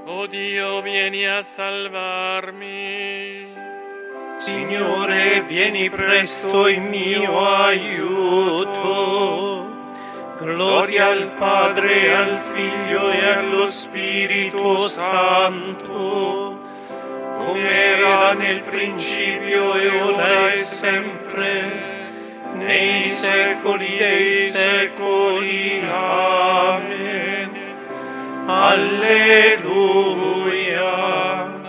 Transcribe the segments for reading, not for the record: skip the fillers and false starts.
Oh Dio, vieni a salvarmi. Signore, vieni presto in mio aiuto. Gloria al Padre, al Figlio e allo Spirito Santo, come era nel principio e ora e sempre, nei secoli dei secoli. Amen. Alleluia.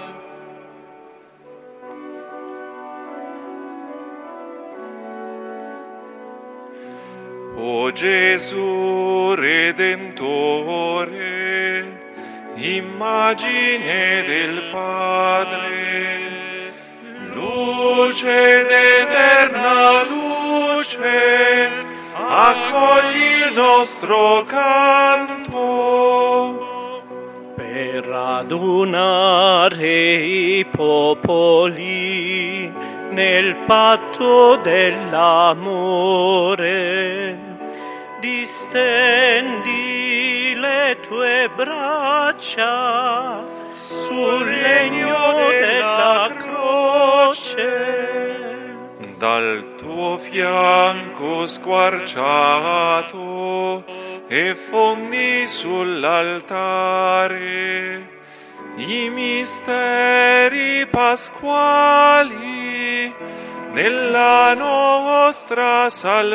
O Gesù Redentore, immagine del Padre, luce d'eterna luce, accogli il nostro canto. Per radunare i popoli nel patto dell'amore, distendi le tue braccia sul legno della croce. Dal tuo fianco squarciato effondi sull'altare i misteri pasquali nella nostra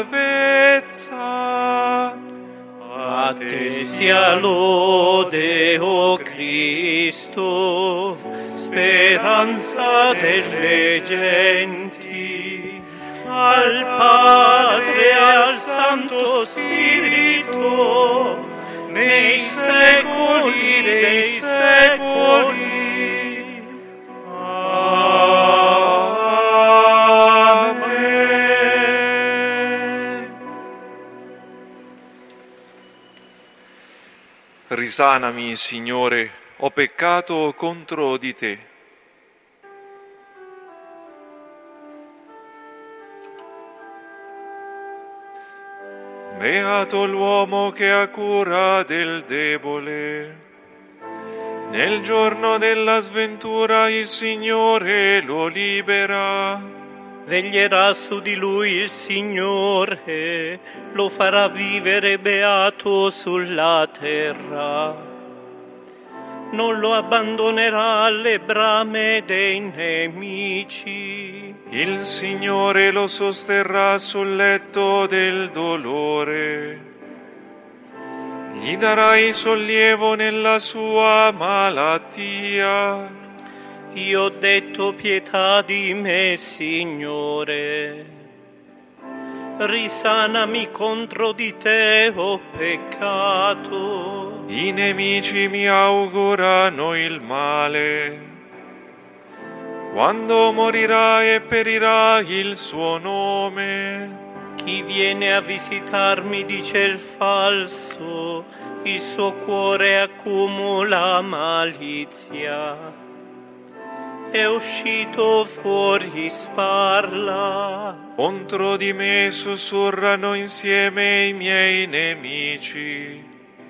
salvezza. A te sia lode, o Cristo, speranza delle genti, al Padre e al Santo Spirito, nei secoli dei secoli. Amen. Risanami, Signore, ho peccato contro di te. Beato l'uomo che ha cura del debole. Nel giorno della sventura il Signore lo libera. Veglierà su di lui il Signore, lo farà vivere beato sulla terra. Non lo abbandonerà alle brame dei nemici. Il Signore lo sosterrà sul letto del dolore. Gli darai sollievo nella sua malattia. Io ho detto pietà di me, Signore. Risanami contro di te, ho peccato. I nemici mi augurano il male. Quando morirà e perirà il suo nome. Chi viene a visitarmi dice il falso, il suo cuore accumula malizia. È uscito fuori, sparla. Contro di me sussurrano insieme i miei nemici.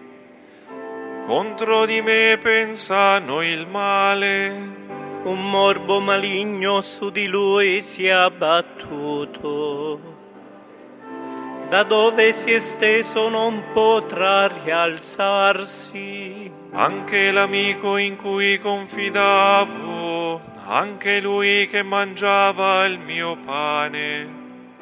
Contro di me pensano il male. Un morbo maligno su di lui si è abbattuto. Da dove si è steso non potrà rialzarsi. Anche l'amico in cui confidavo, anche lui che mangiava il mio pane,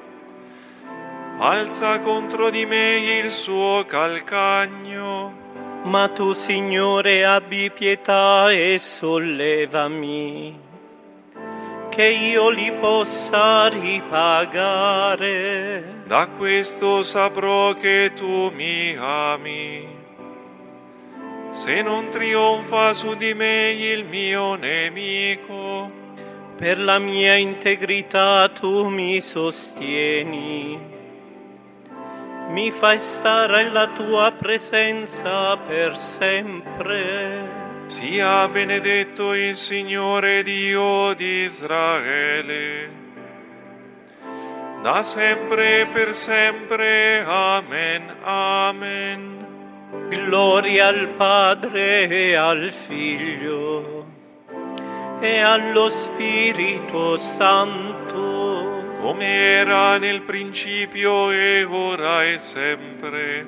alza contro di me il suo calcagno. Ma tu, Signore, abbi pietà e sollevami, che io li possa ripagare. Da questo saprò che tu mi ami. Se non trionfa su di me il mio nemico, per la mia integrità tu mi sostieni. Mi fai stare alla tua presenza per sempre. sia benedetto il Signore Dio di Israele, da sempre e per sempre. Amen. Amen. Gloria al Padre e al Figlio e allo Spirito Santo, come era nel principio e ora e sempre,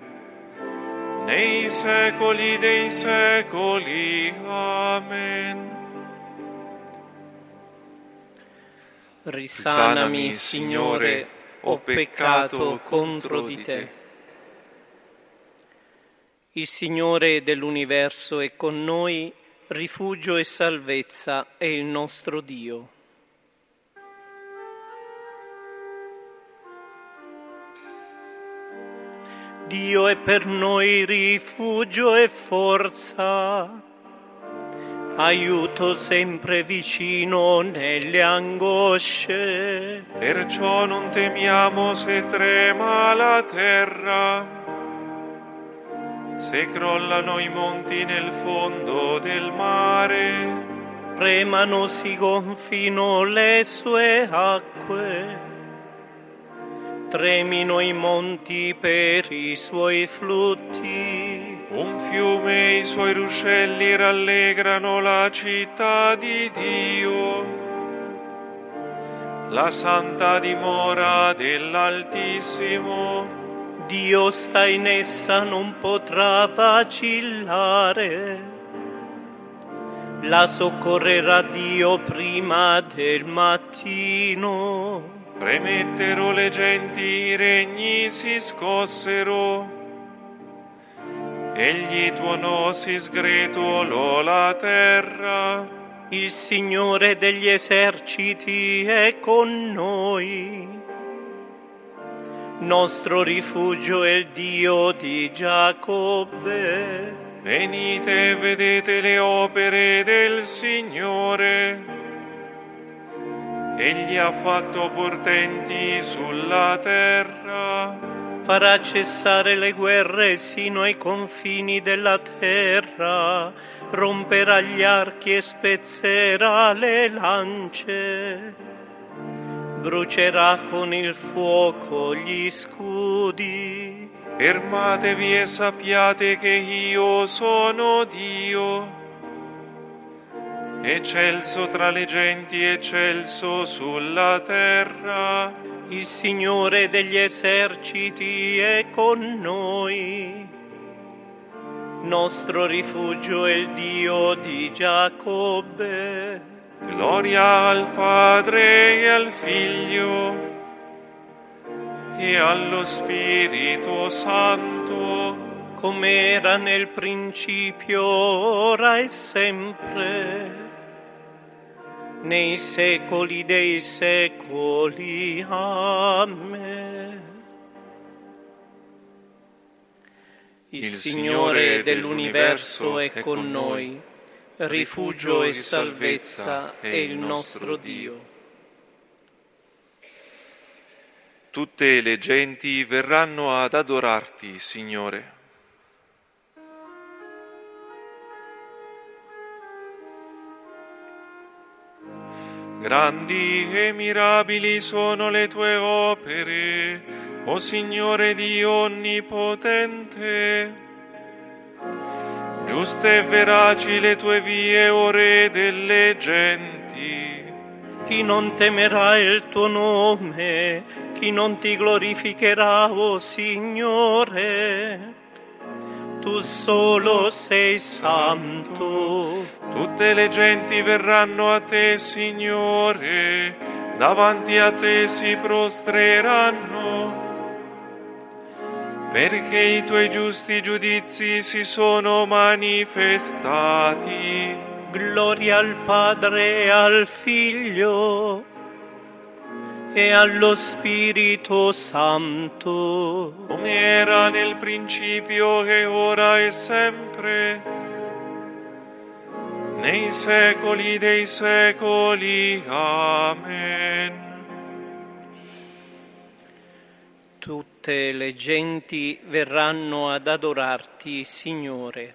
nei secoli dei secoli. Amen. Risanami, Signore, ho peccato contro di te. Il Signore dell'universo è con noi, rifugio e salvezza è il nostro Dio. Dio è per noi rifugio e forza, aiuto sempre vicino nelle angosce. Perciò non temiamo se trema la terra, se crollano i monti nel fondo del mare, Tremano, si gonfino le sue acque, tremino i monti per i suoi flutti. un fiume e i suoi ruscelli rallegrano la città di Dio, la santa dimora dell'Altissimo. Dio sta in essa, non potrà vacillare. La soccorrerà Dio prima del mattino. Premettero le genti, i regni si scossero, egli tuonò, si sgretolò la terra. Il Signore degli eserciti è con noi. Nostro rifugio è il Dio di Giacobbe. Venite e vedete le opere del Signore. Egli ha fatto portenti sulla terra. Farà cessare le guerre sino ai confini della terra. Romperà gli archi e spezzerà le lance. Brucerà con il fuoco gli scudi. Fermatevi e sappiate che io sono Dio, eccelso tra le genti, eccelso sulla terra. Il Signore degli eserciti è con noi. Nostro rifugio è il Dio di Giacobbe. Gloria al Padre e al Figlio e allo Spirito Santo, come era nel principio, ora e sempre, nei secoli dei secoli. Amen. Il Signore dell'universo è con noi, rifugio e salvezza è il nostro Dio. Tutte le genti verranno ad adorarti, Signore. Grandi e mirabili sono le tue opere, o Signore Dio onnipotente. Giuste e veraci le tue vie, o Re delle genti. Chi non temerà il tuo nome, chi non ti glorificherà, o Signore? Tu solo sei santo. Tutte le genti verranno a te, Signore, davanti a te si prostreranno, perché i tuoi giusti giudizi si sono manifestati. Gloria al Padre e al Figlio e allo Spirito Santo, come era nel principio e ora e sempre, nei secoli dei secoli. Amen. Tutte le genti verranno ad adorarti, Signore.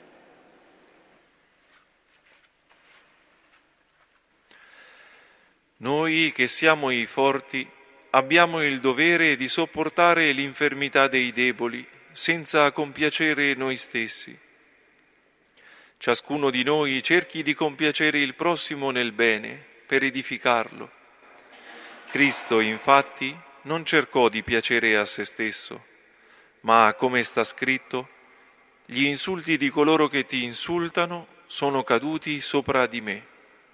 Noi che siamo i forti abbiamo il dovere di sopportare l'infermità dei deboli senza compiacere noi stessi. Ciascuno di noi cerchi di compiacere il prossimo nel bene, per edificarlo. Cristo, infatti, non cercò di piacere a se stesso, ma, come sta scritto, gli insulti di coloro che ti insultano sono caduti sopra di me.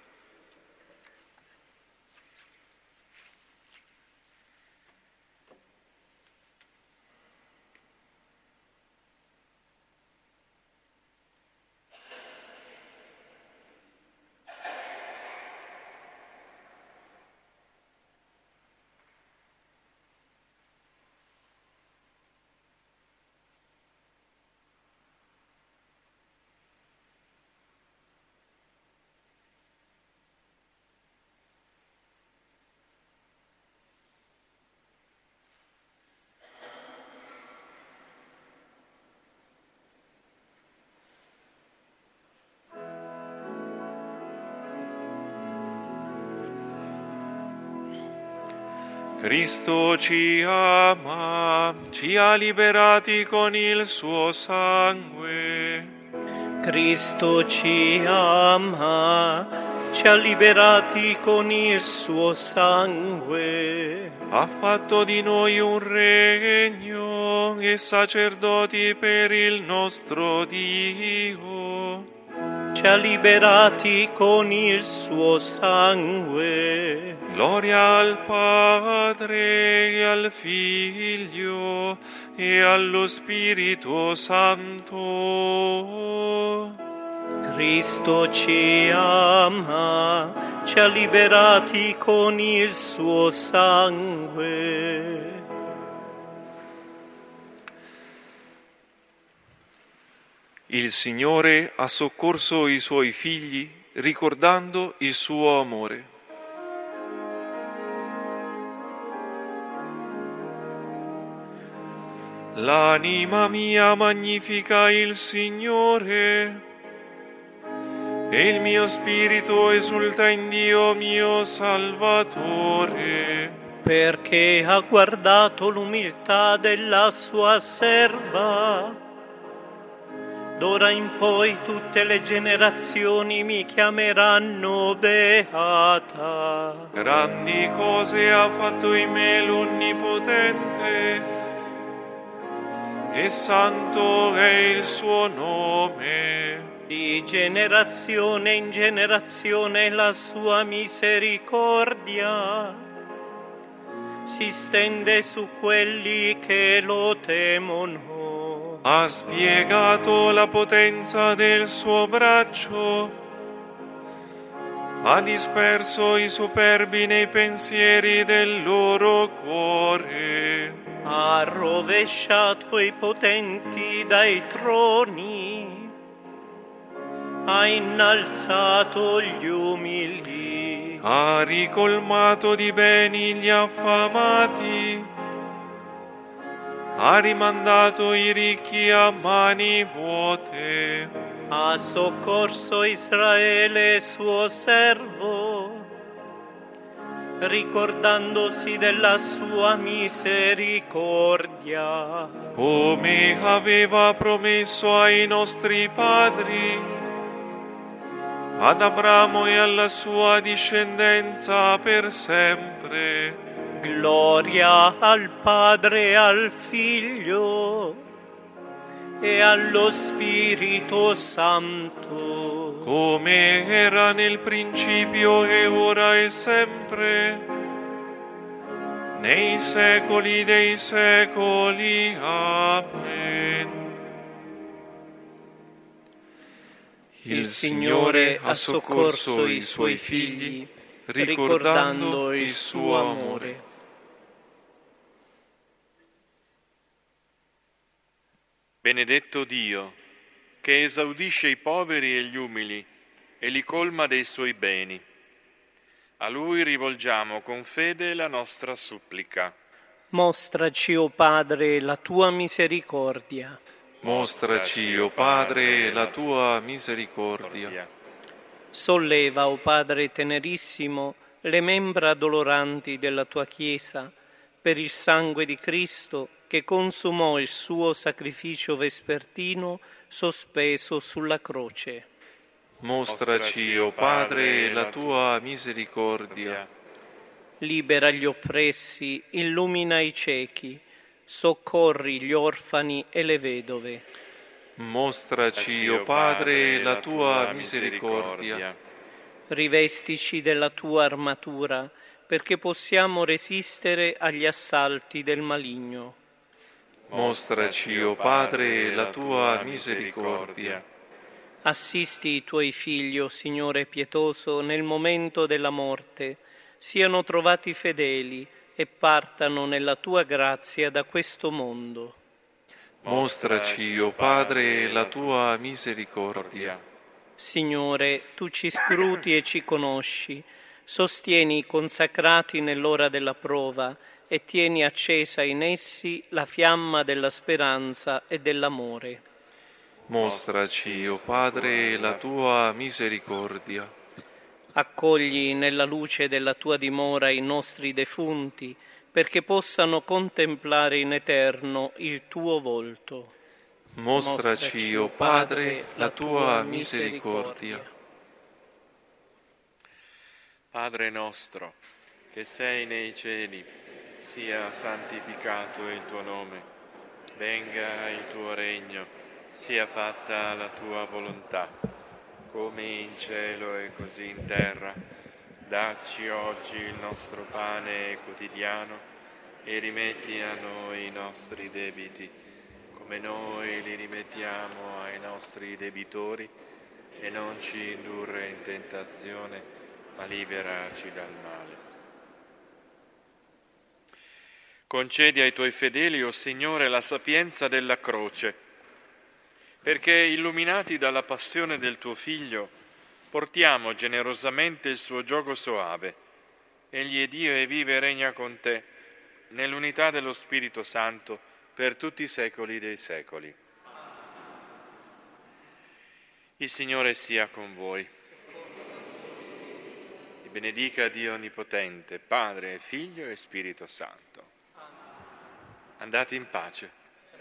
Cristo ci ama, ci ha liberati con il suo sangue. Cristo ci ama, ci ha liberati con il suo sangue. Ha fatto di noi un regno e sacerdoti per il nostro Dio. Ci ha liberati con il suo sangue. Gloria al Padre e al Figlio e allo Spirito Santo. Cristo ci ama, ci ha liberati con il suo sangue. Il Signore ha soccorso i suoi figli ricordando il suo amore. L'anima mia magnifica il Signore e il mio spirito esulta in Dio mio Salvatore. Perché ha guardato l'umiltà della sua serva. D'ora in poi tutte le generazioni mi chiameranno beata. Grandi cose ha fatto in me l'Onnipotente, e santo è il suo nome. Di generazione in generazione la sua misericordia si stende su quelli che lo temono. Ha spiegato la potenza del suo braccio, ha disperso i superbi nei pensieri del loro cuore. Ha rovesciato i potenti dai troni, ha innalzato gli umili, Ha ricolmato di beni gli affamati, ha rimandato i ricchi a mani vuote. ha soccorso Israele suo servo, ricordandosi della sua misericordia. Come aveva promesso ai nostri padri, ad Abramo e alla sua discendenza per sempre. Gloria al Padre e al Figlio e allo Spirito Santo, Come era nel principio e ora e sempre, nei secoli dei secoli. Amen. Il Signore ha soccorso i suoi figli, ricordando il suo amore. Benedetto Dio, che esaudisce i poveri e gli umili e li colma dei suoi beni. A Lui rivolgiamo con fede la nostra supplica. mostraci, o Padre, la tua misericordia. Mostraci, o Padre, la tua misericordia. Solleva, o Padre tenerissimo, le membra doloranti della tua Chiesa, per il sangue di Cristo, che consumò il suo sacrificio vespertino sospeso sulla croce. Mostraci, o Padre, la tua misericordia. Libera gli oppressi, illumina i ciechi, soccorri gli orfani e le vedove. Mostraci, o Padre, la tua misericordia. Rivestici della tua armatura, perché possiamo resistere agli assalti del maligno. Mostraci, o Padre, la tua misericordia. Assisti i tuoi figli, o Signore pietoso, nel momento della morte, siano trovati fedeli e partano nella tua grazia da questo mondo. Mostraci, o Padre, la tua misericordia. Signore, tu ci scruti e ci conosci, sostieni i consacrati nell'ora della prova e tieni accesa in essi la fiamma della speranza e dell'amore. Mostraci, o Padre, la tua misericordia. Accogli nella luce della tua dimora i nostri defunti, perché possano contemplare in eterno il tuo volto. Mostraci, o Padre, la tua misericordia. Padre nostro, che sei nei cieli, sia santificato il tuo nome, venga il tuo regno, sia fatta la tua volontà, come in cielo e così in terra. Dacci oggi il nostro pane quotidiano e rimetti a noi i nostri debiti, come noi li rimettiamo ai nostri debitori, e non ci indurre in tentazione, ma liberaci dal male. Concedi ai tuoi fedeli, o Signore, la sapienza della croce, perché, illuminati dalla passione del tuo Figlio, portiamo generosamente il suo giogo soave. Egli è Dio e vive e regna con te, nell'unità dello Spirito Santo, per tutti i secoli dei secoli. Il Signore sia con voi. Vi benedica Dio Onnipotente, Padre, Figlio e Spirito Santo. Andate in pace.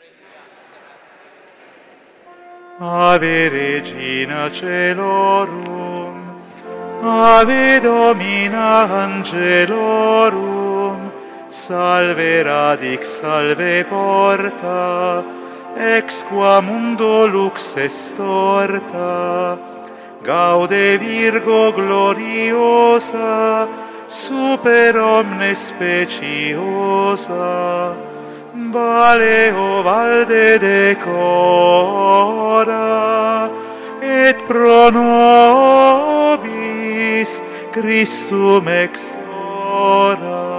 Ave Regina Caelorum, Ave Domina Angelorum, Salve Radix, Salve Porta, ex qua mundo lux estorta, Gaude Virgo gloriosa, super omnes speciosa, Vale o valde decora, et pro nobis Christum exora.